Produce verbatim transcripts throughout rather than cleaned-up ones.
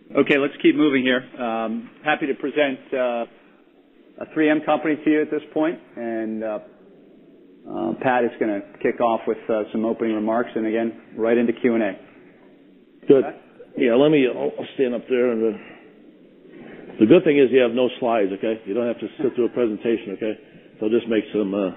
Okay, let's keep moving here. Um, happy to present uh, a three M company to you at this point, and uh, uh, Pat is going to kick off with uh, some opening remarks, and again, right into Q and A. Good. Pat? Yeah, let me. I'll stand up there, and uh, the good thing is you have no slides. Okay, you don't have to sit through a presentation. Okay, so I'll just make some uh,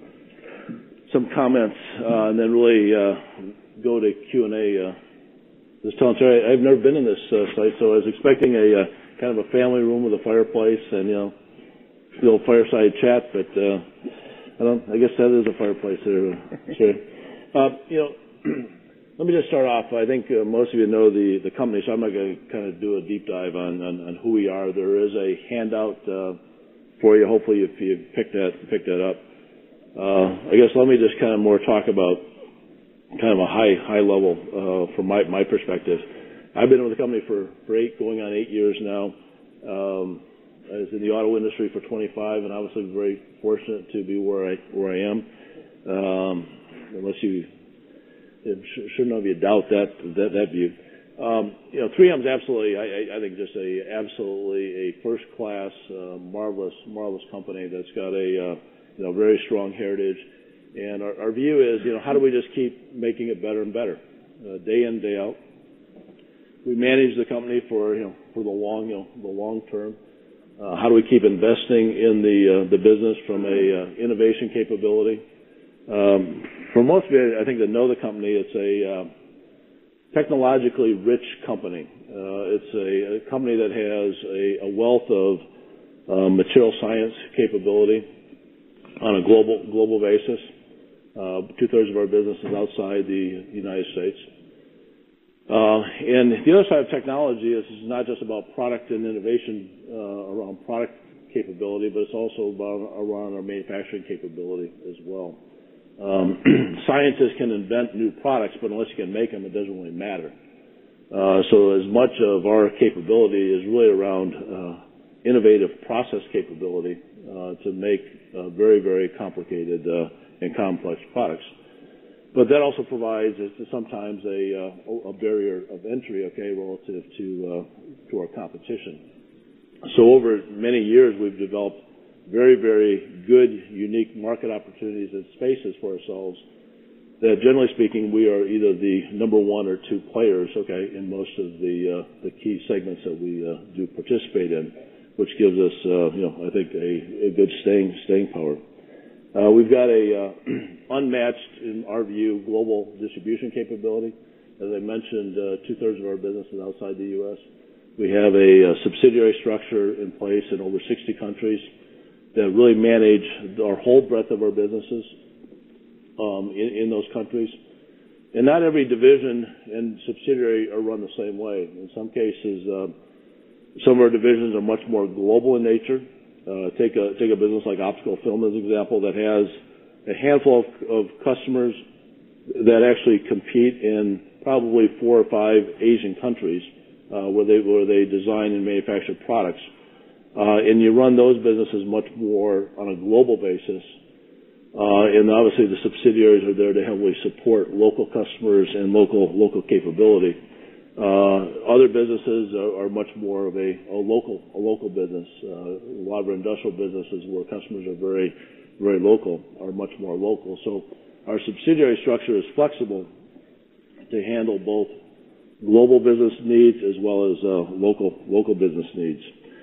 some comments, uh, and then really uh, go to Q and A. Uh, Just telling Terry, I've never been in this uh, site, so I was expecting a uh, kind of a family room with a fireplace and, you know, the old fireside chat, but uh, I don't. I guess that is a fireplace there. Sure. Uh, you know, let me just start off. I think uh, most of you know the the company, so I'm not going to kind of do a deep dive on, on, on who we are. There is a handout uh, for you. Hopefully, if you pick that pick that up. Uh, I guess let me just kind of more talk about kind of a high high level uh, from my my perspective. I've been with the company for, for eight, going on eight years now. Um, I was in the auto industry for twenty-five, and obviously very fortunate to be where I where I am. Um, unless you, it should none of you doubt that that that view. Um, you know, three M's absolutely. I, I think just a absolutely a first class, uh, marvelous marvelous company that's got a uh, you know very strong heritage. And our, our view is, you know, how do we just keep making it better and better, uh, day in, day out? We manage the company for, you know, for the long, you know, the long term. Uh, how do we keep investing in the uh, the business from a uh, innovation capability? Um, for most of you, I think that know the company, it's a uh, technologically rich company. Uh, it's a, a company that has a, a wealth of uh, material science capability on a global global basis. Uh, two-thirds of our business is outside the United States. Uh, and the other side of technology is, is not just about product and innovation uh, around product capability, but it's also about around our manufacturing capability as well. Um, scientists can invent new products, but unless you can make them, it doesn't really matter. Uh, so as much of our capability is really around uh, innovative process capability uh, to make uh, very, very complicated uh, and complex products. But that also provides uh, sometimes a, uh, a barrier of entry, okay, relative to uh, to our competition. So over many years, we've developed very, very good, unique market opportunities and spaces for ourselves that, generally speaking, we are either the number one or two players, okay, in most of the uh, the key segments that we uh, do participate in, which gives us, uh, you know, I think a, a good staying staying power. Uh, we've got a uh, unmatched, in our view, global distribution capability. As I mentioned, uh, two-thirds of our business is outside the U S We have a, a subsidiary structure in place in over sixty countries that really manage our whole breadth of our businesses um, in, in those countries. And not every division and subsidiary are run the same way. In some cases, uh, some of our divisions are much more global in nature. Uh, take a take a business like optical film as an example that has a handful of, of customers that actually compete in probably four or five Asian countries uh, where they where they design and manufacture products, uh, and you run those businesses much more on a global basis. Uh, and obviously the subsidiaries are there to heavily support local customers and local local capability. Uh, other businesses are, are much more of a, a local, a local business. Uh, a lot of our industrial businesses where customers are very, very local are much more local. So our subsidiary structure is flexible to handle both global business needs as well as uh, local, local business needs.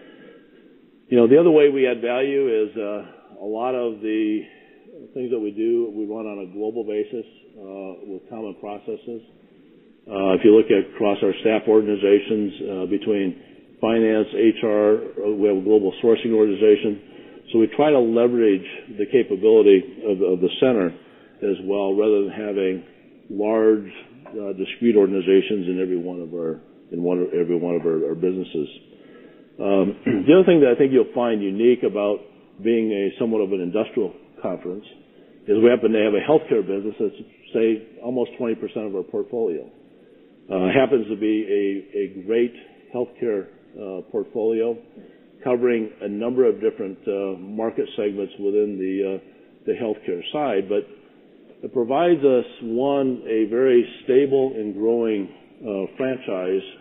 You know, the other way we add value is uh, a lot of the things that we do, we run on a global basis uh, with common processes. Uh, if you look at across our staff organizations uh, between finance, H R, we have a global sourcing organization. So we try to leverage the capability of, of the center as well, rather than having large, uh, discrete organizations in every one of our in one every one of our, our businesses. Um, the other thing that I think you'll find unique about being a somewhat of an industrial conference is we happen to have a healthcare business that's, say, almost twenty percent of our portfolio. Uh, happens to be a, a great healthcare uh, portfolio covering a number of different uh, market segments within the uh, the healthcare side, but it provides us, one, a very stable and growing uh, franchise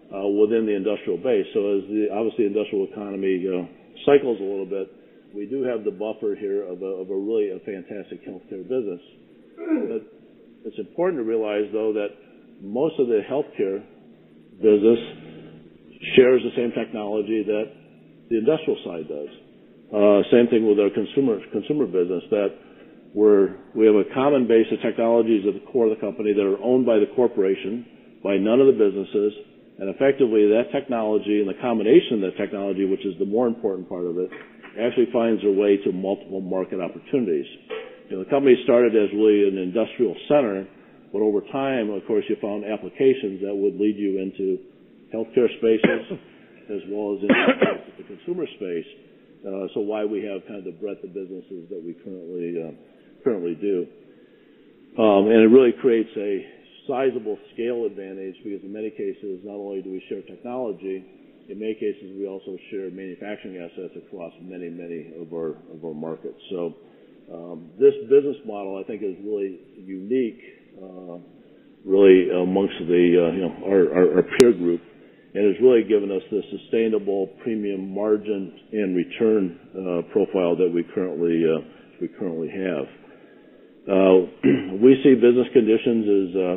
uh, within the industrial base. So as the, obviously the industrial economy uh, cycles a little bit, we do have the buffer here of a, of a really a fantastic healthcare business. But it's important to realize, though, that most of the healthcare business shares the same technology that the industrial side does. Uh, same thing with our consumer consumer business, that we're, we have a common base of technologies at the core of the company that are owned by the corporation, by none of the businesses, and effectively that technology and the combination of that technology, which is the more important part of it, actually finds their way to multiple market opportunities. You know, the company started as really an industrial center, but over time, of course, you found applications that would lead you into healthcare spaces as well as into the consumer space. Uh, so why we have kind of the breadth of businesses that we currently uh, currently do. Um, and it really creates a sizable scale advantage because in many cases, not only do we share technology, in many cases we also share manufacturing assets across many, many of our of our markets. So um, this business model, I think, is really unique, uh, really amongst the uh, you know our, our, our peer group, and has really given us the sustainable premium margin and return uh, profile that we currently uh, we currently have. Uh, we see business conditions as uh,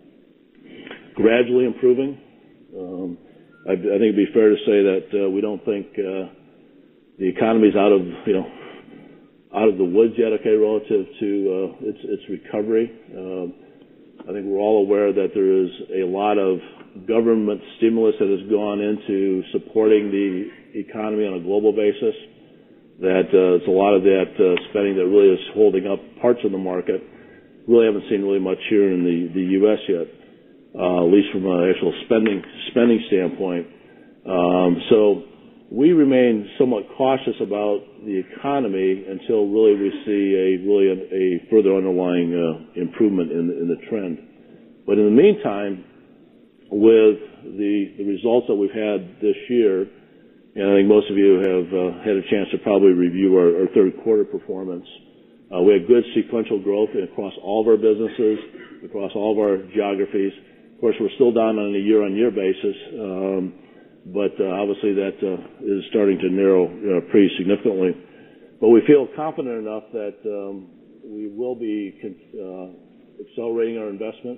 gradually improving. Um, I, I think it'd be fair to say that uh, we don't think uh, the economy's out of you know out of the woods yet. Okay, relative to uh, its its recovery. Um, I think we're all aware that there is a lot of government stimulus that has gone into supporting the economy on a global basis. That uh, it's a lot of that uh, spending that really is holding up parts of the market. Really haven't seen really much here in the, the U S yet, uh, at least from an actual spending spending standpoint. Um, so we remain somewhat cautious about the economy until really we see a really a, a further underlying uh, improvement in the, in the trend. But in the meantime, with the, the results that we've had this year, and I think most of you have uh, had a chance to probably review our, our third quarter performance. Uh, we had good sequential growth across all of our businesses, across all of our geographies. Of course, we're still down on a year-on-year basis, um, but uh, obviously that uh, is starting to narrow uh, pretty significantly. But we feel confident enough that um, we will be uh, accelerating our investment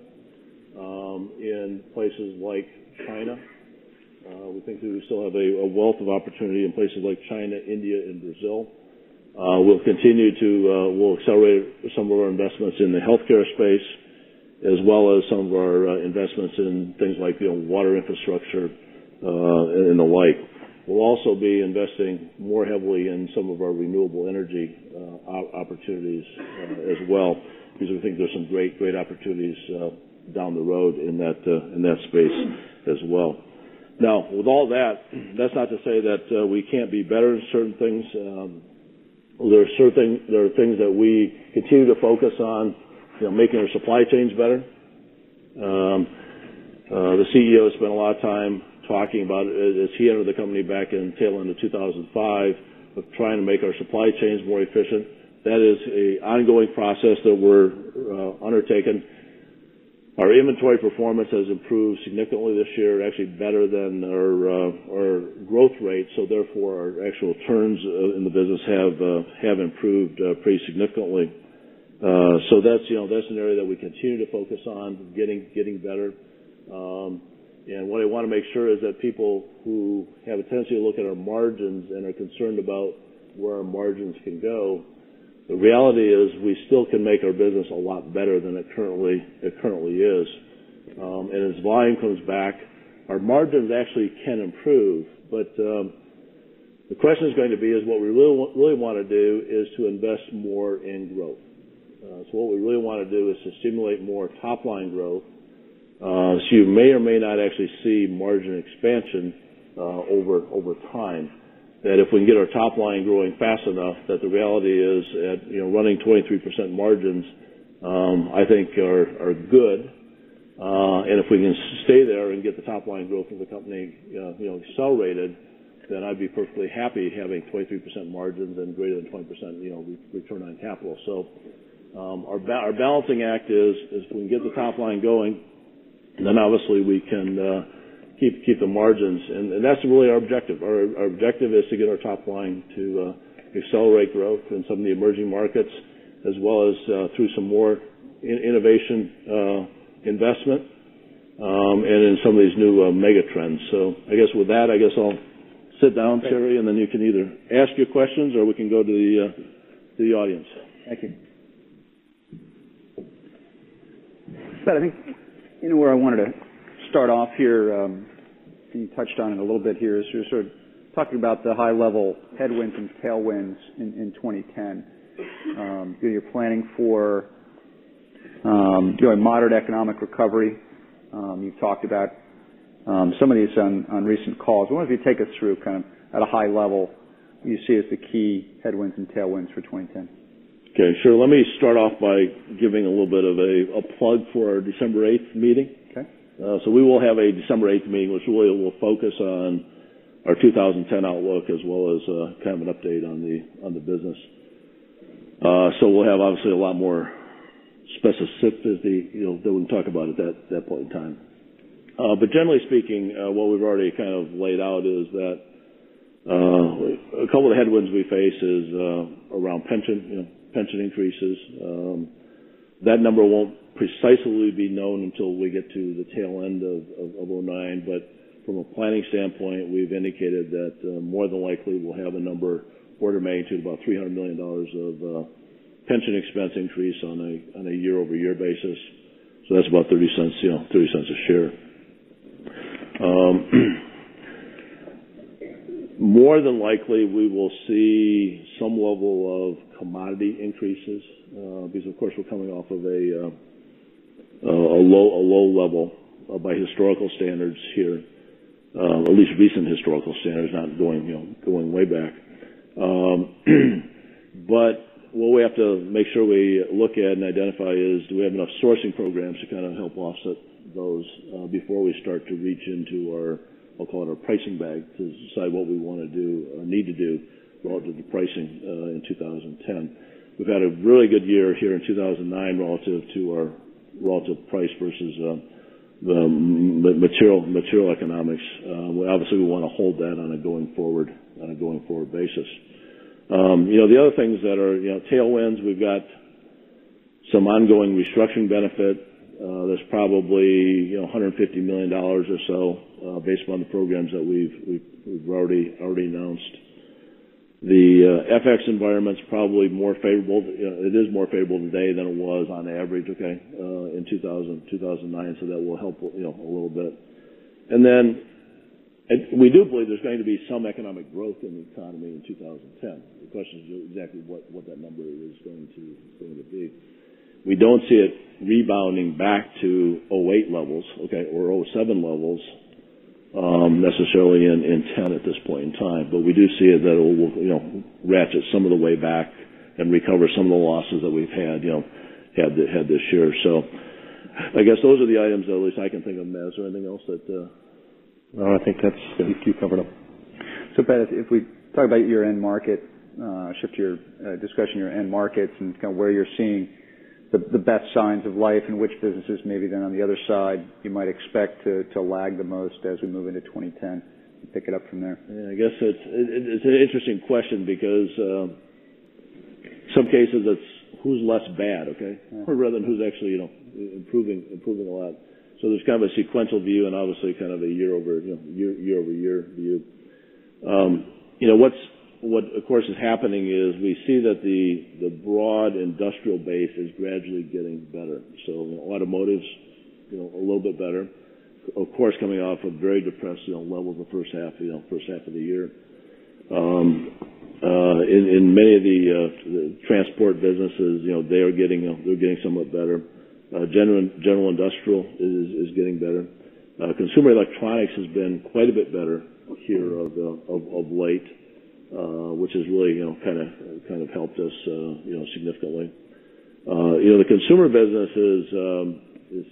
um, in places like China. Uh, we think that we still have a, a wealth of opportunity in places like China, India, and Brazil. Uh, we'll continue to, uh, we'll accelerate some of our investments in the healthcare space, as well as some of our uh, investments in things like, you know, water infrastructure uh, and the like. We'll also be investing more heavily in some of our renewable energy uh, opportunities uh, as well, because we think there's some great, great opportunities uh, down the road in that uh, in that space as well. Now, with all that, that's not to say that uh, we can't be better in certain things. Um, there are certain there are things that we continue to focus on, you know, making our supply chains better. Um, uh, the C E O spent a lot of time talking about it as he entered the company back in tail end of two thousand five, of trying to make our supply chains more efficient. That is an ongoing process that we're uh, undertaking. Our inventory performance has improved significantly this year, actually better than our, uh, our growth rate. So therefore, our actual turns uh, in the business have uh, have improved uh, pretty significantly. Uh, so that's you know that's an area that we continue to focus on, getting getting better. Um, and what I want to make sure is that people who have a tendency to look at our margins and are concerned about where our margins can go, the reality is we still can make our business a lot better than it currently it currently is. Um, and as volume comes back, our margins actually can improve. But um, the question is going to be is what we really really want to do is to invest more in growth. Uh, so what we really want to do is to stimulate more top line growth. Uh, so you may or may not actually see margin expansion uh, over over time. That if we can get our top line growing fast enough, that the reality is at, you know, running twenty-three percent margins, um, I think are, are good. Uh, and if we can stay there and get the top line growth of the company, uh, you know, accelerated, then I'd be perfectly happy having twenty-three percent margins and greater than twenty percent, you know, return on capital. So, um, our, ba- our balancing act is, is if we can get the top line going, then obviously we can, uh, keep keep the margins, and, and that's really our objective. Our, our objective is to get our top line to uh, accelerate growth in some of the emerging markets, as well as uh, through some more in innovation uh, investment, um, and in some of these new uh, mega trends. So I guess with that, I guess I'll sit down, Terry, and then you can either ask your questions or we can go to the uh, to the audience. Thank you. But I think you know where I wanted to start off here. Um, you touched on it a little bit here. Is you're sort of talking about the high-level headwinds and tailwinds in, in twenty ten. Um, you're planning for um, you know, a moderate economic recovery. Um, you've talked about um, some of these on, on recent calls. I wonder if you take us through kind of at a high level what you see as the key headwinds and tailwinds for twenty ten. Okay, sure. Let me start off by giving a little bit of a, a plug for our December eighth meeting. Okay. Uh, so we will have a December eighth meeting, which really will focus on our two thousand ten outlook as well as uh, kind of an update on the on the business. Uh, so we'll have obviously a lot more specificity, you know, that we can talk about at that that point in time. Uh, but generally speaking, uh, what we've already kind of laid out is that uh, a couple of the headwinds we face is uh, around pension, you know, pension increases. Um, that number won't precisely be known until we get to the tail end of, of, of oh nine, but from a planning standpoint, we've indicated that uh, more than likely we'll have a number, order magnitude about three hundred million dollars of uh, pension expense increase on a on a year-over-year basis. So that's about thirty cents, you know, thirty cents a share. Um, more than likely, we will see some level of commodity increases uh, because, of course, we're coming off of a uh, a low a low level uh, by historical standards here, uh, at least recent historical standards, not going you know going way back. Um, but what we have to make sure we look at and identify is, do we have enough sourcing programs to kind of help offset those uh, before we start to reach into our, I'll call it our pricing bag, to decide what we want to do or need to do relative to pricing uh, in two thousand ten. We've had a really good year here in two thousand nine relative to our relative price versus uh, the material material economics. Uh, we obviously we want to hold that on a going forward on a going forward basis. Um, you know, the other things that are, you know, tailwinds, we've got some ongoing restructuring benefit. Uh, there's probably, you know, one hundred fifty million dollars or so, uh, based upon the programs that we've, we've, we've already, already announced. The, uh, F X environment's probably more favorable. You know, it is more favorable today than it was on average, okay, uh, in two thousand, two thousand nine, so that will help, you know, a little bit. And then, And we do believe there's going to be some economic growth in the economy in two thousand ten. The question is exactly what, what that number is going to going to be. We don't see it rebounding back to oh eight levels, okay, or oh seven levels um, necessarily in, in ten at this point in time. But we do see it that it will, you know, ratchet some of the way back and recover some of the losses that we've had, you know, had the, had this year. So I guess those are the items that at least I can think of. Is there anything else that? Uh, No, I think that's you, you covered them. So, Pat, if we talk about your end market, uh, shift your uh, discussion, your end markets, and kind of where you're seeing the, the best signs of life, and which businesses maybe then on the other side you might expect to, to lag the most as we move into twenty ten. Pick it up from there. Yeah, I guess it's it, it's an interesting question because uh, some cases it's who's less bad, okay, yeah. rather than who's actually you know improving improving a lot. So there's kind of a sequential view and obviously kind of a year over, you know, year, year over year view. Um, you know, what's, what of course is happening is we see that the, the broad industrial base is gradually getting better. So, you know, automotive's, you know, a little bit better. Of course, coming off of very depressed, you know, levels the first half, you know, first half of the year. Um, uh, in, in many of the, uh, the transport businesses, you know, they are getting, you know, they're getting somewhat better. Uh, general, general industrial is, is getting better. Uh, consumer electronics has been quite a bit better here of, uh, of, of late, uh, which has really, you know, kind of, kind of helped us, uh, you know, significantly. Uh, you know, the consumer business is, um, is,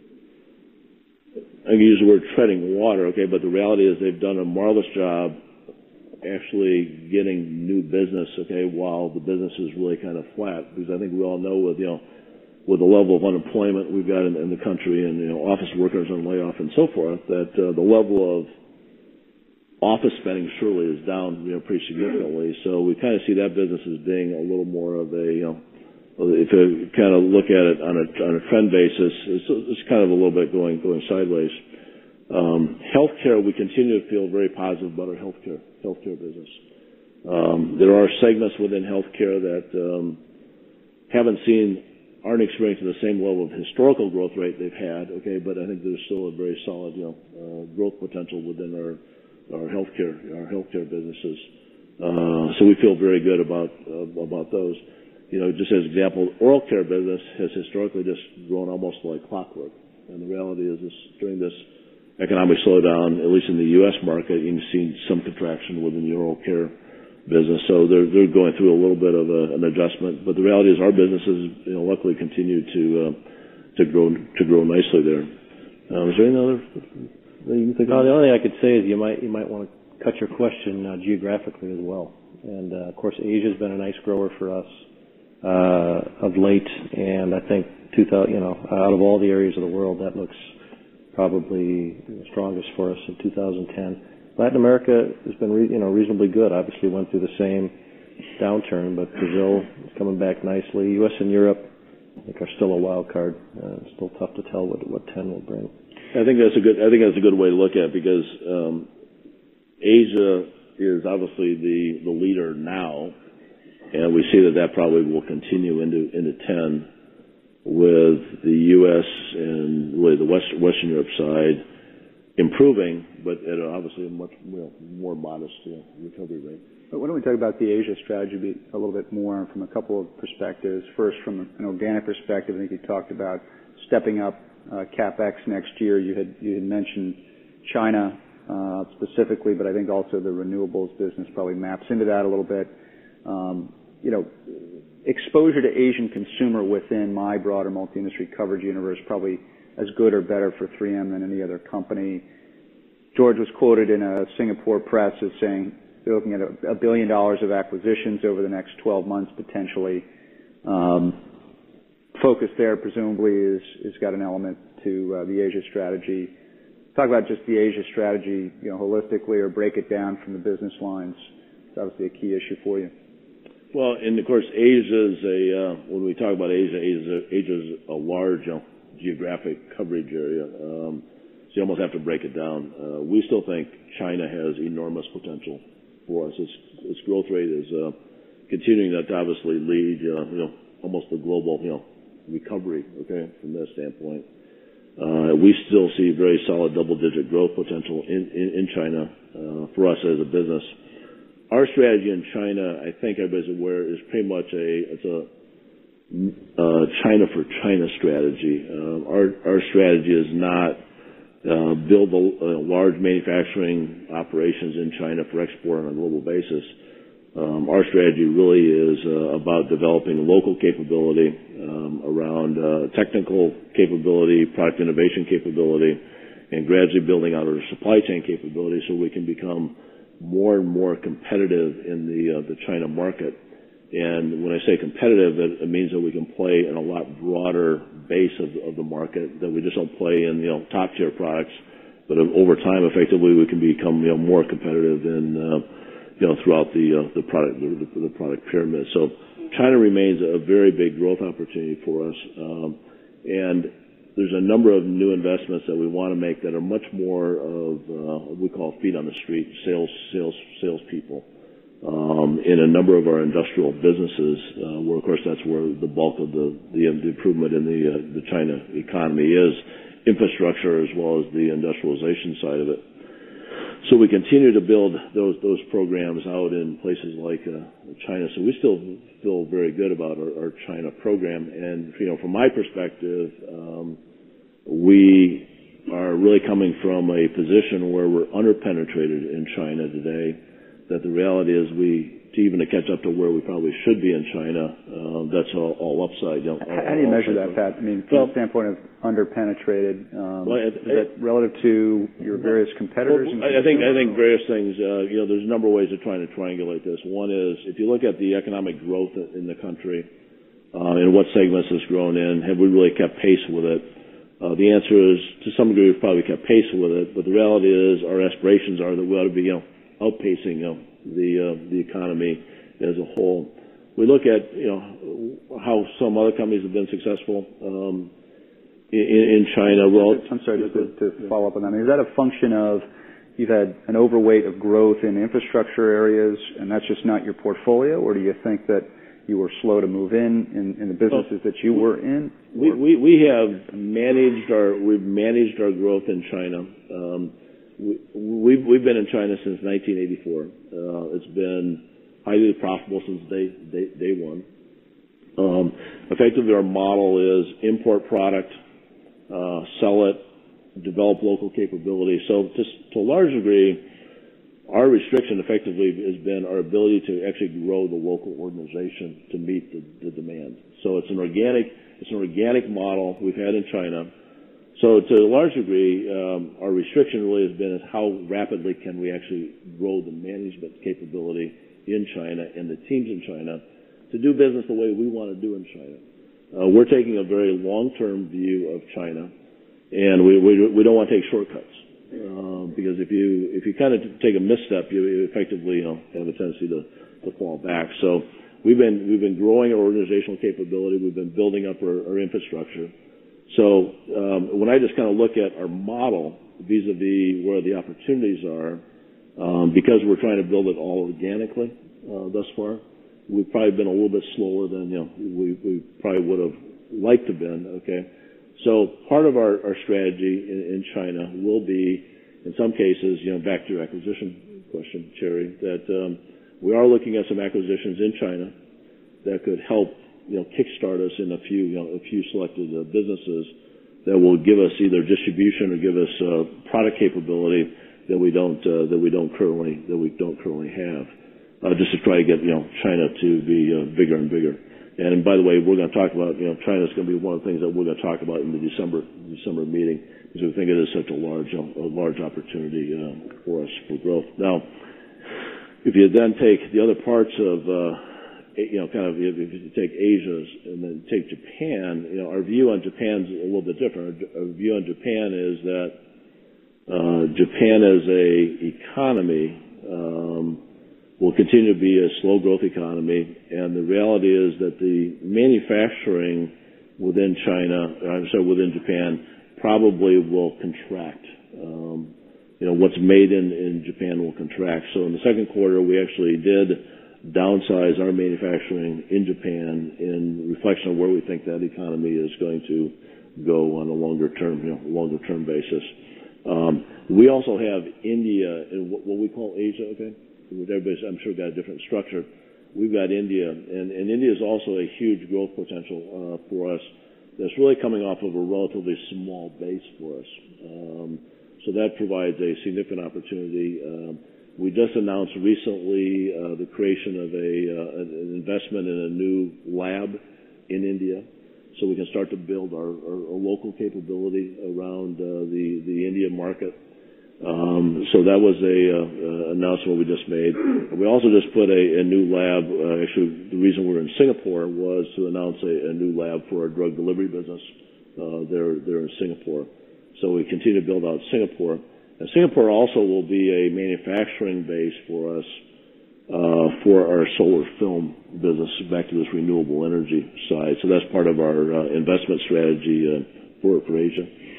I can use the word treading water, okay, but the reality is they've done a marvelous job actually getting new business, okay, while the business is really kind of flat, because I think we all know with, you know, with the level of unemployment we've got in, in the country and, you know, office workers on layoff and so forth, that uh, the level of office spending surely is down, you know, pretty significantly. So we kind of see that business as being a little more of a, you know, if you kind of look at it on a, on a trend basis, it's, it's kind of a little bit going, going sideways. Um, healthcare, we continue to feel very positive about our healthcare, healthcare business. Um, there are segments within healthcare that, um, haven't seen aren't experiencing the same level of historical growth rate they've had, okay, but I think there's still a very solid, you know, uh, growth potential within our, our healthcare, our healthcare businesses. Uh, so we feel very good about, uh, about those. You know, just as an example, oral care business has historically just grown almost like clockwork. And the reality is this, during this economic slowdown, at least in the U S market, you've seen some contraction within the oral care business, so they're they're going through a little bit of a, an adjustment. But the reality is, our businesses, you know, luckily continue to uh, to grow to grow nicely there. Um, is there any other thing you can think no, of? the only thing I could say is you might you might want to cut your question uh, geographically as well. And uh, of course, Asia's been a nice grower for us uh, of late, and I think two thousand, you know, out of all the areas of the world, that looks probably the strongest for us in two thousand ten. Latin America has been, re- you know, reasonably good. Obviously, went through the same downturn, but Brazil is coming back nicely. U S and Europe, I think, are still a wild card. Uh, it's still tough to tell what what ten will bring. I think that's a good. I think that's a good way to look at it because um, Asia is obviously the the leader now, and we see that that probably will continue into into ten, with the U S and really the West, Western Europe side improving, but at a, obviously a much more, more modest you know, recovery rate. But why don't we talk about the Asia strategy a little bit more from a couple of perspectives. First, from an organic perspective, I think you talked about stepping up uh, CapEx next year. You had you had mentioned China uh, specifically, but I think also the renewables business probably maps into that a little bit. Um, you know, exposure to Asian consumer within my broader multi-industry coverage universe probably as good or better for three M than any other company. George was quoted in a Singapore press as saying they're looking at a, a billion dollars of acquisitions over the next twelve months potentially. Um, focus there presumably is, is got an element to uh, the Asia strategy. Talk about just the Asia strategy, you know, holistically, or break it down from the business lines. It's obviously a key issue for you. Well, and of course, Asia is a, uh, when we talk about Asia, Asia, Asia is a large, you know, geographic coverage area. Um, so you almost have to break it down. Uh, we still think China has enormous potential for us. Its, its growth rate is uh, continuing to obviously lead, uh, you know, almost the global, you know, recovery. Okay, from that standpoint, uh, we still see very solid double-digit growth potential in in, in China uh, for us as a business. Our strategy in China, I think everybody's aware, is pretty much a it's a Uh, China for China strategy. Uh, our our strategy is not uh, build a, a large manufacturing operations in China for export on a global basis. Um, our strategy really is uh, about developing local capability um, around uh, technical capability, product innovation capability, and gradually building out our supply chain capability so we can become more and more competitive in the uh, the China market. And when I say competitive, it, it means that we can play in a lot broader base of, of the market, that we just don't play in, you know, top tier products, but over time, effectively, we can become, you know, more competitive in, uh, you know, throughout the, uh, the product, the, the product pyramid. So China remains a very big growth opportunity for us. Um, and there's a number of new investments that we want to make that are much more of, uh, what we call feet on the street, sales, sales, salespeople. Um, in a number of our industrial businesses, uh, where of course that's where the bulk of the, the, the improvement in the, uh, the China economy is, infrastructure as well as the industrialization side of it. So we continue to build those, those programs out in places like, uh, China. So we still feel very good about our, our China program. And, you know, from my perspective, um, we are really coming from a position where we're underpenetrated in China today. That the reality is we, to even to catch up to where we probably should be in China, um, that's all, all upside. You know, How do you measure that, Pat? I mean, from well, the standpoint of underpenetrated, um, well, it, is that relative to your various competitors? Well, I think I think various things. Uh, you know, there's a number of ways of trying to triangulate this. One is if you look at the economic growth in the country, uh, and what segments it's grown in. Have we really kept pace with it? Uh, the answer is, to some degree, we've probably kept pace with it, but the reality is our aspirations are that we ought to be, you know, outpacing, you know, the, uh, the economy as a whole. We look at, you know, how some other companies have been successful, um, in, in China. Well, I'm sorry, just to, to follow up on that. I mean, is that a function of you've had an overweight of growth in infrastructure areas and that's just not your portfolio, or do you think that you were slow to move in, in, in the businesses that you were in? We, we, we have managed our, we've managed our growth in China. Um, we, we've, we've been in China since nineteen eighty-four. Uh, it's been highly profitable since day, day, day one. Um, effectively, our model is import product, uh, sell it, develop local capability. So just to a large degree, our restriction effectively has been our ability to actually grow the local organization to meet the, the demand. So it's an organic, it's an organic model we've had in China. So to a large degree, um, our restriction really has been is how rapidly can we actually grow the management capability in China and the teams in China to do business the way we want to do in China. Uh, we're taking a very long-term view of China, and we, we, we don't want to take shortcuts. Uh, because if you if you kind of take a misstep, you effectively, you know, have a tendency to, to fall back. So we've been we've been growing our organizational capability. We've been building up our, our infrastructure. So um, when I just kind of look at our model vis-a-vis where the opportunities are, um, because we're trying to build it all organically uh, thus far, we've probably been a little bit slower than you know we, we probably would have liked to have been. Okay. So part of our, our strategy in, in China will be, in some cases, you know, back to your acquisition question, Cherry, that um, we are looking at some acquisitions in China that could help, you know, kickstart us in a few, you know, a few selected uh, businesses that will give us either distribution or give us uh, product capability that we don't uh, that we don't currently that we don't currently have, uh, just to try to get you know China to be uh, bigger and bigger. And by the way, we're going to talk about, you know, China's going to be one of the things that we're going to talk about in the December December meeting because we think it is such a large a large opportunity uh, for us for growth. Now, if you then take the other parts of, uh, you know, kind of if you take Asia and then take Japan, you know, our view on Japan's a little bit different. Our view on Japan is that uh, Japan as a economy. Um, will continue to be a slow growth economy, and the reality is that the manufacturing within China, I'm sorry, within Japan, probably will contract. Um, you know, what's made in, in Japan will contract. So in the second quarter, we actually did downsize our manufacturing in Japan in reflection of where we think that economy is going to go on a longer term, you know, longer term basis. Um, we also have India in what, what we call Asia, okay? Everybody's, I'm sure, got a different structure. We've got India, and, and India is also a huge growth potential uh, for us that's really coming off of a relatively small base for us. Um, so that provides a significant opportunity. Um, we just announced recently uh, the creation of a uh, an investment in a new lab in India, so we can start to build our, our, our local capability around uh, the the India market. Um, so that was a uh, uh, announcement we just made. We also just put a, a new lab. Uh, actually, the reason we're in Singapore was to announce a, a new lab for our drug delivery business. Uh, there, there in Singapore. So we continue to build out Singapore. And Singapore also will be a manufacturing base for us uh, for our solar film business. Back to this renewable energy side. So that's part of our uh, investment strategy uh, for for Asia.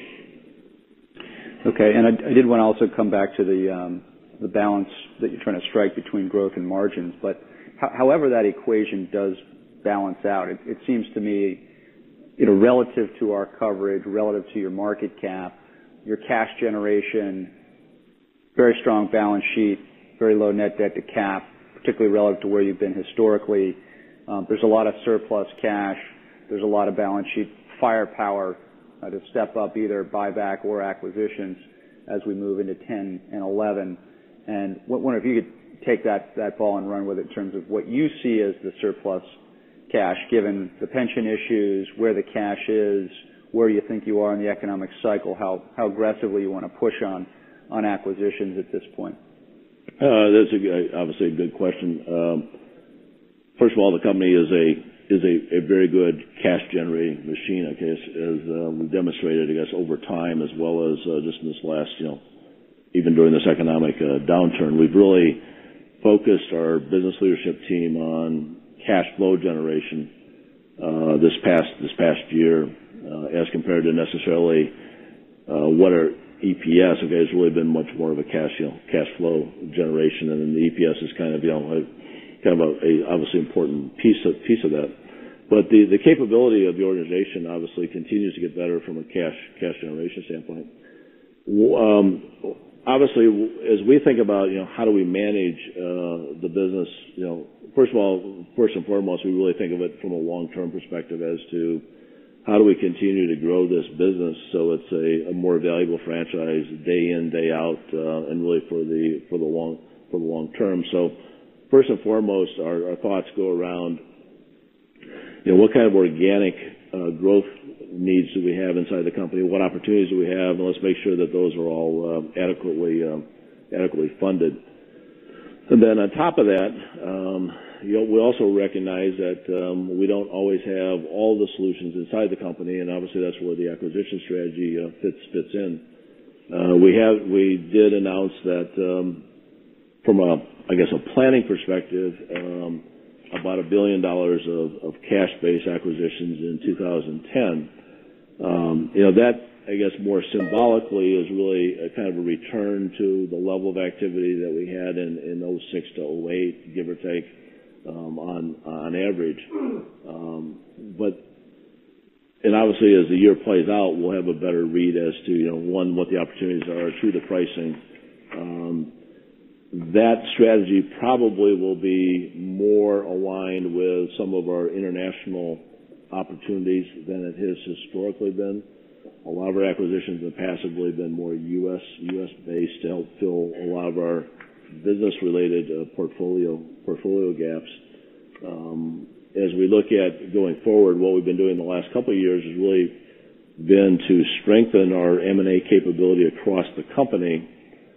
Okay, and I, I did want to also come back to the um, the balance that you're trying to strike between growth and margins. But ho- however that equation does balance out, it, it seems to me, you know, relative to our coverage, relative to your market cap, your cash generation, very strong balance sheet, very low net debt to cap, particularly relative to where you've been historically. Um, there's a lot of surplus cash. There's a lot of balance sheet firepower Uh, to step up either buyback or acquisitions as we move into ten and eleven. And wonder if you could take that, that ball and run with it in terms of what you see as the surplus cash, given the pension issues, where the cash is, where you think you are in the economic cycle, how, how aggressively you want to push on, on acquisitions at this point. Uh, that's a, obviously a good question. Um, first of all, the company is a is a, a very good cash generating machine, I guess, as uh, we've demonstrated, I guess, over time, as well as uh, just in this last, you know, even during this economic uh, downturn. We've really focused our business leadership team on cash flow generation uh, this past this past year, uh, as compared to necessarily uh, what our E P S. Okay, has really been much more of a cash, you know, cash flow generation, and then the E P S is kind of, you know, a, kind of a, a obviously important piece of piece of that. But the the capability of the organization obviously continues to get better from a cash cash generation standpoint. Um, obviously, as we think about, you know, how do we manage uh, the business, you know, first of all, first and foremost, we really think of it from a long-term perspective as to how do we continue to grow this business so it's a, a more valuable franchise day in, day out, uh, and really for the for the long for the long term. So, first and foremost, our, our thoughts go around, you know, what kind of organic uh, growth needs do we have inside the company? What opportunities do we have? And let's make sure that those are all uh, adequately um, adequately funded. And then on top of that, um, you know, we also recognize that um, we don't always have all the solutions inside the company, and obviously that's where the acquisition strategy uh, fits fits in. Uh, we have we did announce that um, from a I guess a planning perspective, um, about a billion dollars of, of cash-based acquisitions in two thousand ten. Um, you know, that, I guess, more symbolically is really a kind of a return to the level of activity that we had in, in oh six to oh eight, give or take, um, on, on average. Um, but, and obviously as the year plays out, we'll have a better read as to, you know, one, what the opportunities are, two, the pricing. Um, that strategy probably will be more aligned with some of our international opportunities than it has historically been. A lot of our acquisitions in the past have really been more U S U S based to help fill a lot of our business related uh, portfolio portfolio gaps. Um, as we look at going forward, what we've been doing the last couple of years has really been to strengthen our M and A capability across the company.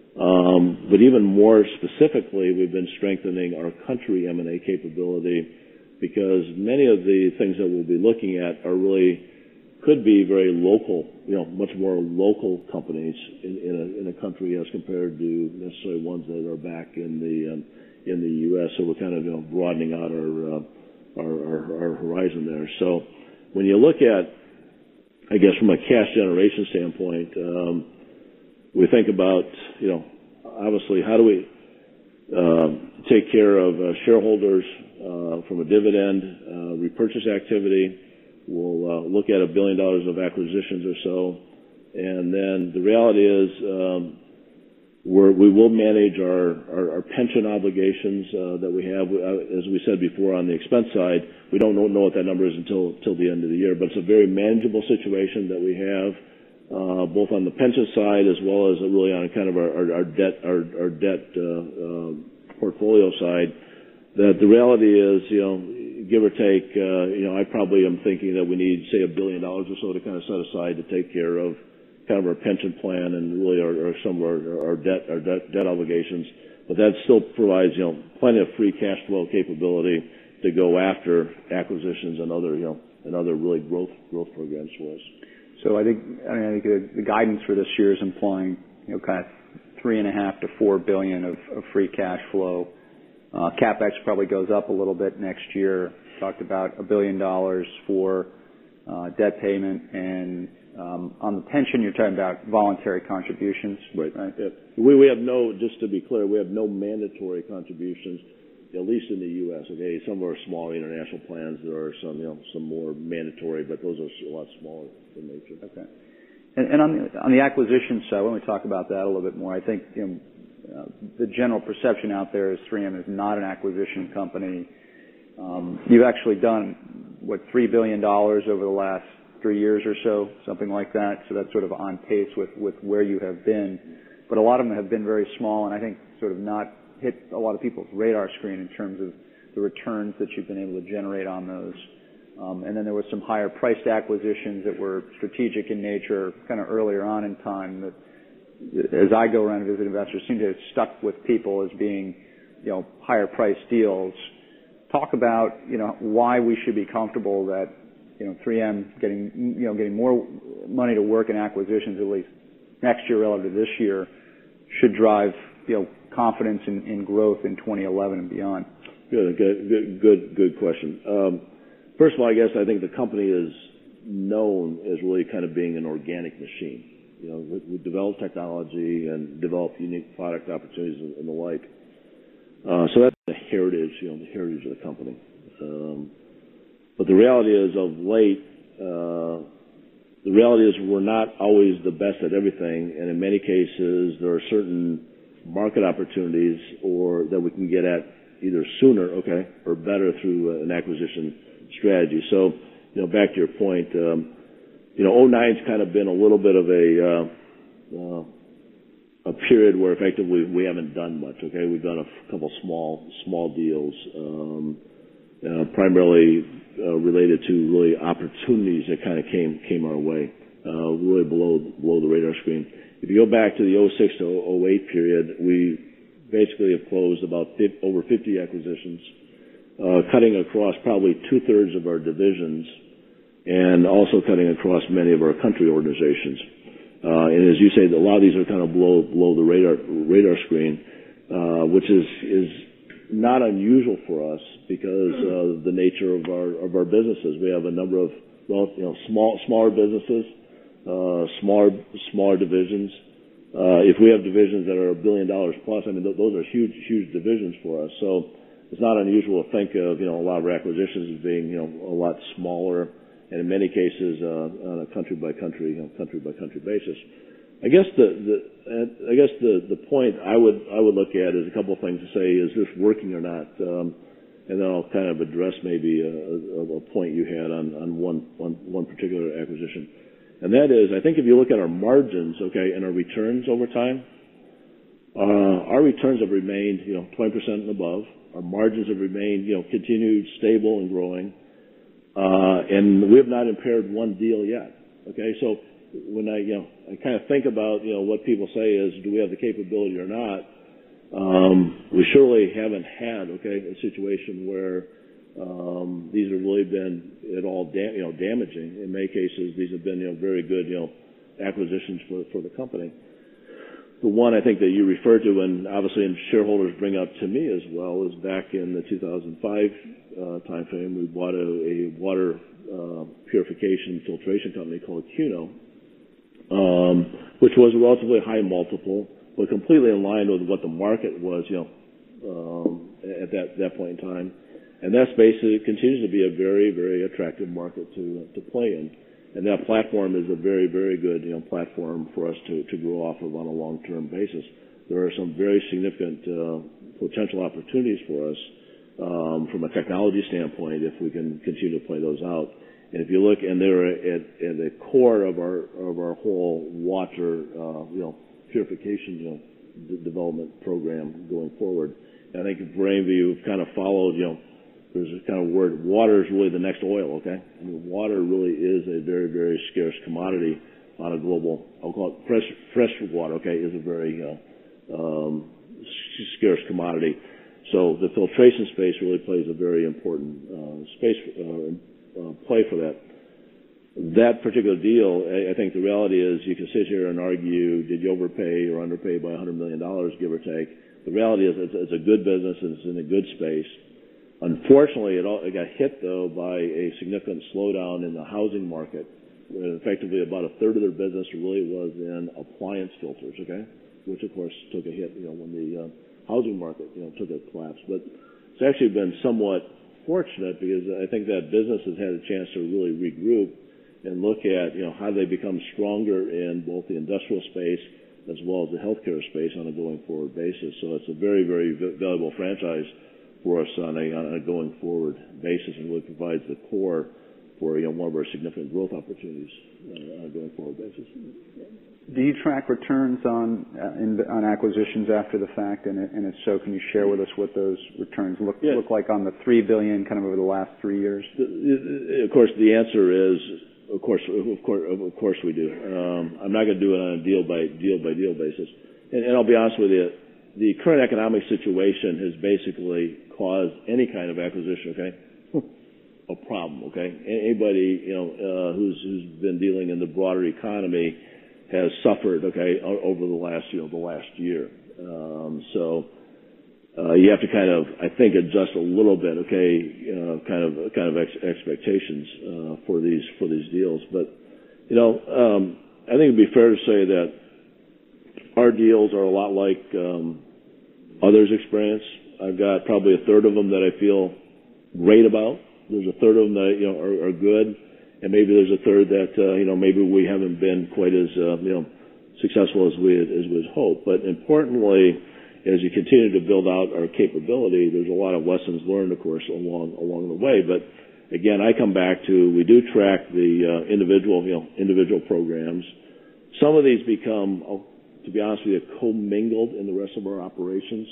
Um, but even more specifically, we've been strengthening our country M and A capability, because many of the things that we'll be looking at are really could be very local, you know, much more local companies in, in, a, in a country as compared to necessarily ones that are back in the um, in the U S. So we're kind of, you know, broadening out our, uh, our, our our horizon there. So when you look at, I guess, from a cash generation standpoint, um, we think about, you know, obviously how do we uh, take care of uh, shareholders uh, from a dividend uh, repurchase activity. We'll uh, look at a billion dollars of acquisitions or so, and then the reality is um, we're, we will manage our, our, our pension obligations uh, that we have. As we said before, on the expense side, we don't know, know what that number is until until the end of the year, but it's a very manageable situation that we have. Uh, both on the pension side as well as really on kind of our, our, our debt, our, our debt uh, uh, portfolio side. That the reality is, you know, give or take, uh, you know, I probably am thinking that we need, say, a billion dollars or so to kind of set aside to take care of kind of our pension plan and really our, our some of our, our debt, our debt, debt obligations. But that still provides, you know, plenty of free cash flow capability to go after acquisitions and other, you know, and other really growth growth programs for us. So I think, I mean, I think the, the guidance for this year is implying, you know, kind of three and a half to four billion of, of free cash flow. Uh, CapEx probably goes up a little bit next year. Talked about a billion dollars for uh, debt payment, and um, on the pension, you're talking about voluntary contributions, right? Right. Yeah. We we have no, just to be clear, we have no mandatory contributions, at least in the U S. Okay, some of our small international plans, there are some, you know, some more mandatory, but those are a lot smaller in nature. Okay. And, and on the on the acquisition side, when we talk about that a little bit more, I think, you know, uh, the general perception out there is three M is not an acquisition company. Um, you've actually done what three billion dollars over the last three years or so, something like that. So that's sort of on pace with with where you have been. But a lot of them have been very small, and I think sort of not hit a lot of people's radar screen in terms of the returns that you've been able to generate on those. Um, and then there were some higher priced acquisitions that were strategic in nature kind of earlier on in time that, as I go around and visit investors, seem to have stuck with people as being, you know, higher priced deals. talk about, you know, why we should be comfortable that, you know, three M getting, you know, getting more money to work in acquisitions at least next year relative to this year should drive, you know, confidence in, in growth in twenty eleven and beyond. Good, good, good, good, good question. Um, first of all, I guess I think the company is known as really kind of being an organic machine. You know, we, we develop technology and develop unique product opportunities and, and the like. Uh, so that's the heritage, you know, the heritage of the company. Um, but the reality is, of late, uh, the reality is we're not always the best at everything, and in many cases there are certain market opportunities or that we can get at either sooner, okay, or better through an acquisition strategy. So, you know, back to your point, um, you know, oh nine's kind of been a little bit of a uh, uh, a period where effectively we haven't done much. Okay, we've done a couple small small deals, um, uh, primarily uh, related to really opportunities that kind of came came our way, uh, really below below the radar screen. If you go back to the oh six to oh eight period, we basically have closed about over fifty acquisitions, uh, cutting across probably two thirds of our divisions, and also cutting across many of our country organizations. Uh, and as you say, a lot of these are kind of below below the radar radar screen, uh, which is is not unusual for us because of the nature of our of our businesses. We have a number of well, you know, small smaller businesses, uh, smaller smaller divisions. Uh, if we have divisions that are a billion dollars plus, I mean, th- those are huge huge divisions for us. So it's not unusual to think of, you know, a lot of our acquisitions as being, you know, a lot smaller. And in many cases, uh, on a country by country, you know, country by country basis. I guess the, the I guess the, the point I would I would look at is a couple of things to say: is this working or not? Um, and then I'll kind of address maybe a, a, a point you had on on one, one one particular acquisition, and that is, I think if you look at our margins, okay, and our returns over time, uh, our returns have remained, you know, twenty percent and above. Our margins have remained, you know, continued stable and growing. Uh, and we have not impaired one deal yet. Okay, so when I, you know, I kind of think about, you know, what people say is, do we have the capability or not? Um, we surely haven't had, okay, a situation where um, these have really been at all, dam- you know, damaging. In many cases, these have been, you know, very good, you know, acquisitions for for the company. The one I think that you referred to, and obviously and shareholders bring up to me as well, is back in the two thousand five uh, timeframe, we bought a, a water uh, purification filtration company called Cuno, um, which was a relatively high multiple, but completely in line with what the market was, you know, um, at that that point in time. And that space continues to be a very, very attractive market to to play in. And that platform is a very, very good, you know, platform for us to, to grow off of on a long-term basis. There are some very significant uh, potential opportunities for us um, from a technology standpoint if we can continue to play those out. And if you look, and they're at, at the core of our of our whole water, uh, you know, purification, you know, d- development program going forward. And I think for any of you who've kind of followed, you know, there's a kind of word, water is really the next oil, okay? I mean, water really is a very, very scarce commodity on a global, I'll call it fresh, fresh water, okay, is a very uh, um, scarce commodity. So the filtration space really plays a very important uh, space, uh, uh, play for that. That particular deal, I, I think the reality is you can sit here and argue, did you overpay or underpay by one hundred million dollars, give or take. The reality is it's, it's a good business, it's in a good space. Unfortunately, it, all, it got hit, though, by a significant slowdown in the housing market. Effectively, about a third of their business really was in appliance filters, okay, which, of course, took a hit, you know, when the uh, housing market, you know, took a collapse. But it's actually been somewhat fortunate because I think that business has had a chance to really regroup and look at, you know, how they become stronger in both the industrial space as well as the healthcare space on a going forward basis. So it's a very, very valuable franchise for us on a, on a going forward basis, and really provides the core for, you know, one of our significant growth opportunities uh, on a going forward basis. Do you track returns on uh, in, on acquisitions after the fact? And, and if so, can you share with us what those returns look yeah. look like on the three billion kind of over the last three years? The, of course, the answer is, of course, of course, of course we do. Um, I'm not going to do it on a deal by deal by deal basis, and, and I'll be honest with you. the current economic situation has basically caused any kind of acquisition, okay, a problem, okay? Anybody, you know, uh, who's, who's been dealing in the broader economy has suffered, okay, over the last, you know, the last year. Um, so, uh, you have to kind of, I think, adjust a little bit, okay, uh, kind of, kind of ex expectations, uh, for these, for these deals. But, you know, um, I think it'd be fair to say that our deals are a lot like, um, others' experience. I've got probably a third of them that I feel great about. There's a third of them that, you know, are, are good, and maybe there's a third that, uh, you know, maybe we haven't been quite as, uh, you know, successful as we, as we hoped. But importantly, as you continue to build out our capability, there's a lot of lessons learned, of course, along, along the way. But again, I come back to, we do track the, uh, individual, you know, individual programs. Some of these become, to be honest with you, commingled in the rest of our operations.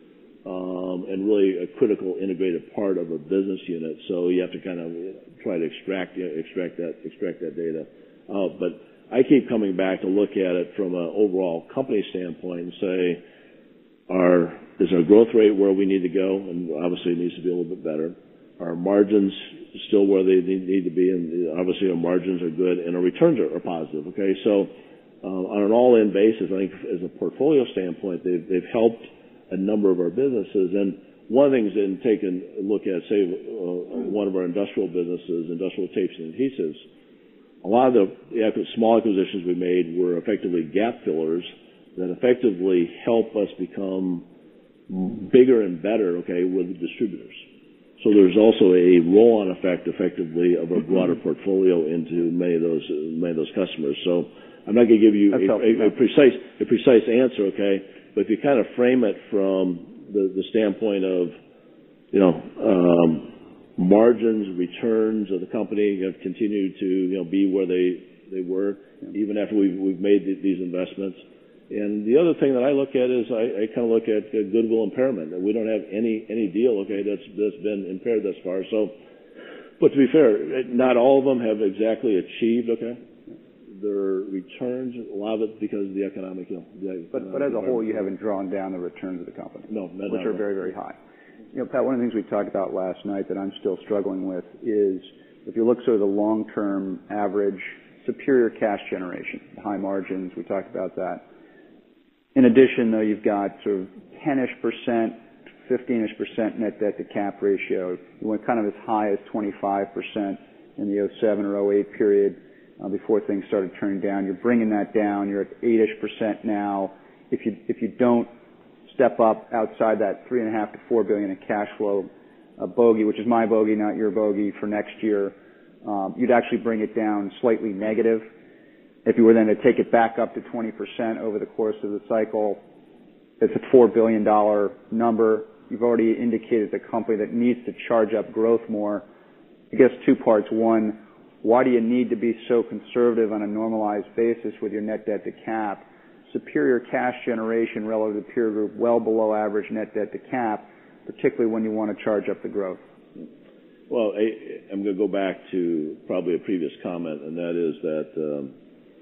Um, and really a critical integrated part of a business unit. So you have to kind of try to extract, you know, extract that, extract that data out. But I keep coming back to look at it from an overall company standpoint and say, our, is our growth rate where we need to go? And obviously it needs to be a little bit better. Our margins still where they need to be, and obviously our margins are good and our returns are, are positive. Okay. So, uh, on an all-in basis, I think as a portfolio standpoint, they've, they've helped a number of our businesses. And one of the things in taking a look at, say, uh, one of our industrial businesses, industrial tapes and adhesives, a lot of the, the small acquisitions we made were effectively gap fillers that effectively help us become bigger and better, okay, with the distributors. So there's also a roll-on effect, effectively, of a broader portfolio into many of those, many of those customers. So I'm not going to give you a, a, a precise, a precise answer, okay? But if you kind of frame it from the, the standpoint of, you know, um, margins, returns of the company have continued to, you know, be where they, they were, even after we've, we've made these investments. And the other thing that I look at is I, I kind of look at goodwill impairment. We don't have any, any deal, okay, that's, that's been impaired thus far. So, but to be fair, not all of them have exactly achieved, okay, their returns, a lot of it because of the economic, you know. The, but, but as a whole, you haven't drawn down the returns of the company. No, not which are very, very high. You know, Pat, one of the things we talked about last night that I'm still struggling with is if you look sort of the long-term average superior cash generation, the high margins, we talked about that. In addition, though, you've got sort of ten-ish percent, fifteen-ish percent net debt to cap ratio. You went kind of as high as twenty-five percent in the oh seven or oh eight period. Uh, before things started turning down. You're bringing that down. You're at eight-ish percent now. If you, if you don't step up outside that three and a half to four billion in cash flow uh, bogey, which is my bogey, not your bogey for next year, um, you'd actually bring it down slightly negative. If you were then to take it back up to twenty percent over the course of the cycle, it's a four billion dollar number. You've already indicated the company that needs to charge up growth more. I guess two parts. One, why do you need to be so conservative on a normalized basis with your net debt to cap? Superior cash generation relative to peer group, well below average net debt to cap, particularly when you want to charge up the growth. Well, I, I'm going to go back to probably a previous comment, and that is that um,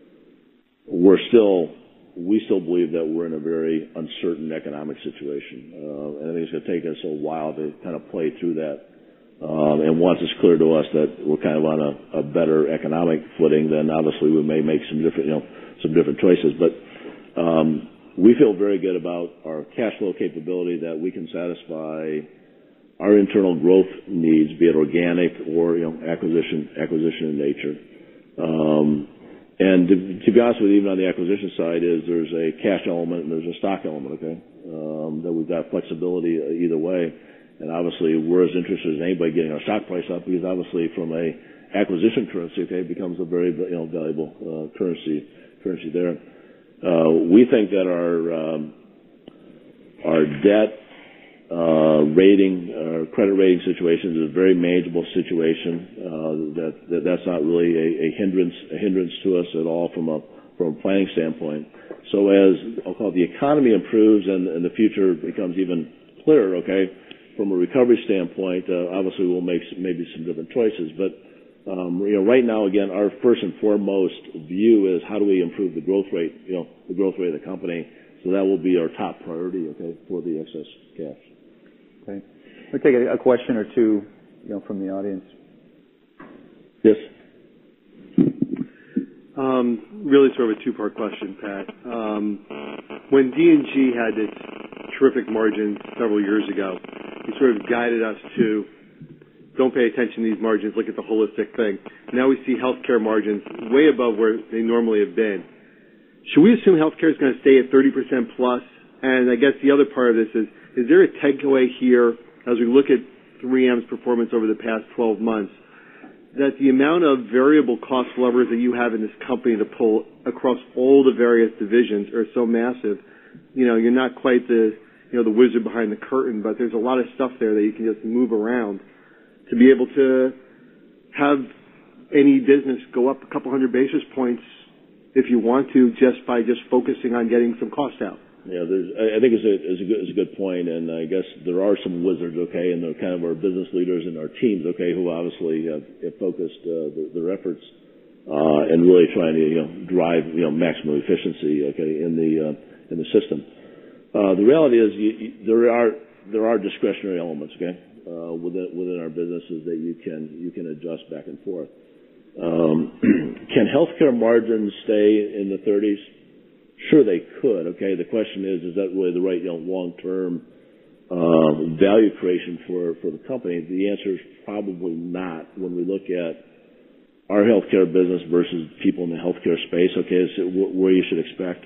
we're still, we still believe that we're in a very uncertain economic situation. Uh, and I think it's going to take us a while to kind of play through that. Um, and once it's clear to us that we're kind of on a, a better economic footing, then obviously we may make some different, you know, some different choices. But um, we feel very good about our cash flow capability that we can satisfy our internal growth needs, be it organic or, you know, acquisition, acquisition in nature. Um, and to, to be honest with you, even on the acquisition side, is there's a cash element and there's a stock element, okay, um, that we've got flexibility either way. And obviously, we're as interested as anybody getting our stock price up because obviously, from a acquisition currency, okay, it becomes a very, you know, valuable uh, currency currency there. Uh, we think that our um, our debt uh, rating, our credit rating situation is a very manageable situation. Uh, that, that that's not really a, a hindrance a hindrance to us at all from a from a planning standpoint. So as I'll call it, the economy improves and, and the future becomes even clearer, okay. From a recovery standpoint, uh, obviously we'll make some, maybe some different choices. But um, you know, right now, again, our first and foremost view is how do we improve the growth rate, you know, the growth rate of the company, so So that will be our top priority, okay, for the excess cash. Okay. We'll take a, a question or two, you know, from the audience. Yes. Um, really sort of a two-part question, Pat. Um, when D and G had its terrific margins several years ago, you sort of guided us to don't pay attention to these margins, look at the holistic thing. Now we see healthcare margins way above where they normally have been. Should we assume healthcare is going to stay at thirty percent plus? And I guess the other part of this is, is there a takeaway here as we look at three M's performance over the past twelve months, that the amount of variable cost levers that you have in this company to pull across all the various divisions are so massive? You know, you're not quite the, you know, the wizard behind the curtain, but there's a lot of stuff there that you can just move around to be able to have any business go up a couple hundred basis points if you want to, just by just focusing on getting some cost out. Yeah, there's, I think it's a, it's a good, it's a good point, and I guess there are some wizards, okay, and they're kind of our business leaders and our teams, okay, who obviously have, have focused uh, their, their efforts uh, and really trying to, you know, drive, you know, maximum efficiency, okay, in the uh, in the system. Uh, the reality is, you, you, there are there are discretionary elements, okay, uh, within within our businesses that you can you can adjust back and forth. Um, can healthcare margins stay in the thirties? Sure, they could. Okay, the question is, is that really the right, you know, long-term um, value creation for for the company? The answer is probably not. When we look at our healthcare business versus people in the healthcare space, okay, is where you should expect.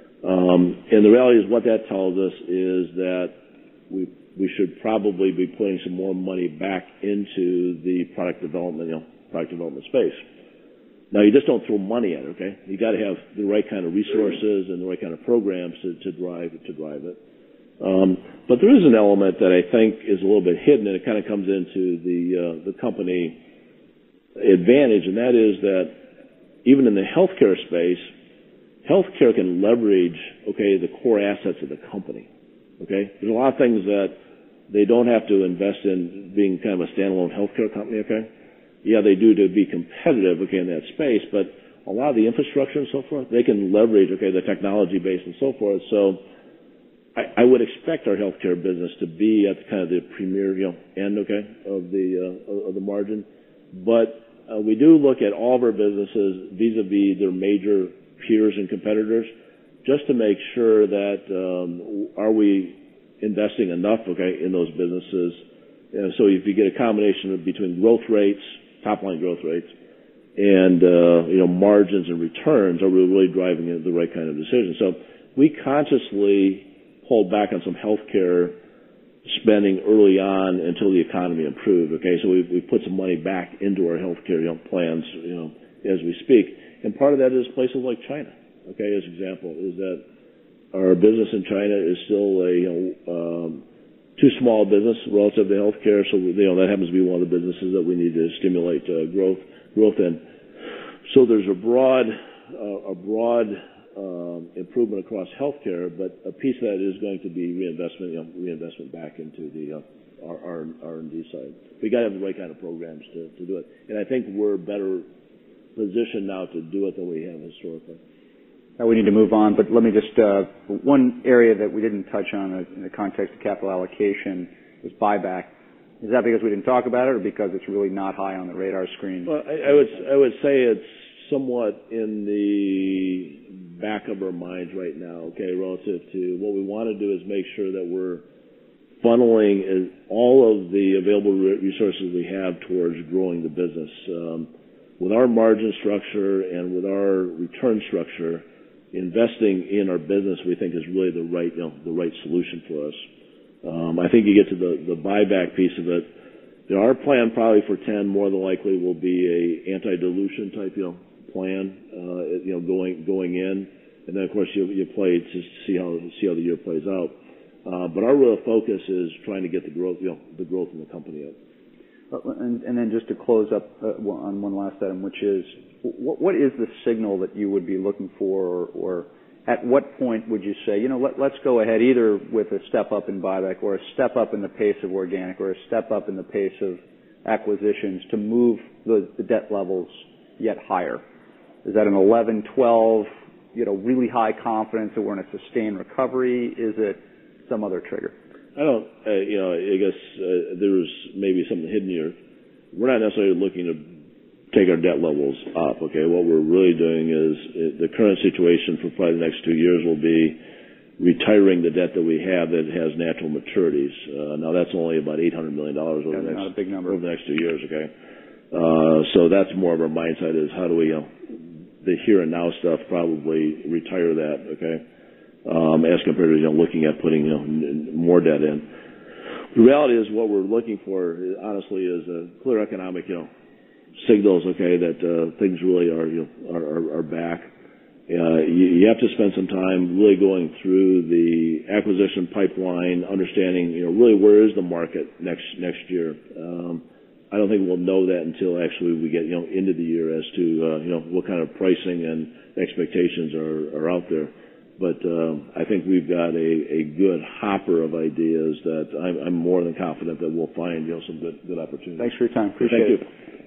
Um, and the reality is, what that tells us is that we we should probably be putting some more money back into the product development, you know, product development space. Now, you just don't throw money at it, okay? You got to have the right kind of resources and the right kind of programs to, to drive to drive it. Um, but there is an element that I think is a little bit hidden, and it kind of comes into the uh, the company advantage, and that is that even in the healthcare space, healthcare can leverage, okay, the core assets of the company, okay? There's a lot of things that they don't have to invest in being kind of a standalone healthcare company, okay? Yeah, they do to be competitive, okay, in that space, but a lot of the infrastructure and so forth, they can leverage, okay, the technology base and so forth. So I, I would expect our healthcare business to be at kind of the premier, you know, end, okay, of the uh, of the margin. But uh, we do look at all of our businesses vis-a-vis their major peers and competitors, just to make sure that um, are we investing enough, okay, in those businesses. Uh, so if you get a combination of between growth rates, top-line growth rates, and, uh, you know, margins and returns, are we really driving the right kind of decision? So we consciously pulled back on some healthcare spending early on until the economy improved, okay? So we've, we've put some money back into our healthcare, you know, plans, you know, as we speak. And part of that is places like China, okay, as an example, is that our business in China is still a, you know, um, too small business relative to healthcare, so you know that happens to be one of the businesses that we need to stimulate uh, growth growth in. So there's a broad uh, a broad um, improvement across healthcare, but a piece of that is going to be reinvestment, you know, reinvestment back into the uh, our R and D side. We got to have the right kind of programs to, to do it, and I think we're better positioned now to do it than we have historically. We need to move on, but let me just, uh, one area that we didn't touch on in the context of capital allocation was buyback. Is that because we didn't talk about it, or because it's really not high on the radar screen? Well, I, I would I would say it's somewhat in the back of our minds right now, okay, relative to what we want to do is make sure that we're funneling all of the available resources we have towards growing the business. Um, with our margin structure and with our return structure, investing in our business, we think, is really the right, you know, the right solution for us. Um, I think you get to the, the buyback piece of it. You know, our plan probably for ten more than likely will be a anti-dilution type, you know, plan, uh, you know, going going in, and then of course you you play to see how see how the year plays out. Uh, but our real focus is trying to get the growth, you know, the growth in the company up. And, and then just to close up uh, on one last item, which is, what, what is the signal that you would be looking for, or, or at what point would you say, you know, let, let's go ahead either with a step up in buyback or a step up in the pace of organic or a step up in the pace of acquisitions to move the, the debt levels yet higher? Is that an eleven, twelve, you know, really high confidence that we're in a sustained recovery? Is it some other trigger? I don't, uh, you know, I guess uh, there's maybe something hidden here. We're not necessarily looking to take our debt levels up, okay? What we're really doing is uh, the current situation for probably the next two years will be retiring the debt that we have that has natural maturities. Uh, now that's only about eight hundred million dollars over, That's the next, not a big number. over the next two years, okay? Uh, so that's more of our mindset is how do we, you know, the here and now stuff probably retire that, okay? Um, as compared to, you know, looking at putting, you know, n- more debt in. The reality is what we're looking for, honestly, is a clear economic, you know, signals, okay, that uh, things really are, you know, are, are, are back. Uh, you, you have to spend some time really going through the acquisition pipeline, understanding, you know, really where is the market next next year. Um, I don't think we'll know that until actually we get, you know, into the year as to, uh, you know, what kind of pricing and expectations are, are out there. But um, I think we've got a, a good hopper of ideas that I'm, I'm more than confident that we'll find, you know, some good, good opportunities. Thanks for your time. Appreciate Thank it. you.